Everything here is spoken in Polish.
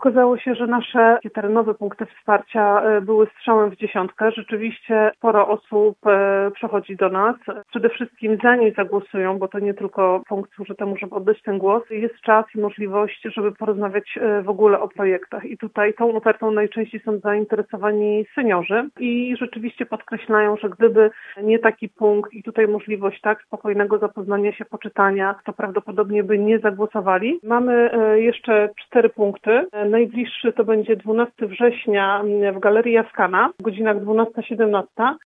Okazało się, że nasze terenowe punkty wsparcia były strzałem w dziesiątkę. Rzeczywiście sporo osób przychodzi do nas. Przede wszystkim zanim zagłosują, bo to nie tylko punkt służy temu, żeby oddać ten głos, jest czas i możliwość, żeby porozmawiać w ogóle o projektach. I tutaj tą ofertą najczęściej są zainteresowani seniorzy i rzeczywiście podkreślają, że gdyby nie taki punkt i tutaj możliwość tak spokojnego zapoznania się, poczytania, to prawdopodobnie by nie zagłosowali. Mamy jeszcze 4 punkty. Najbliższy to będzie 12 września w Galerii Jaskana w godzinach 12-17.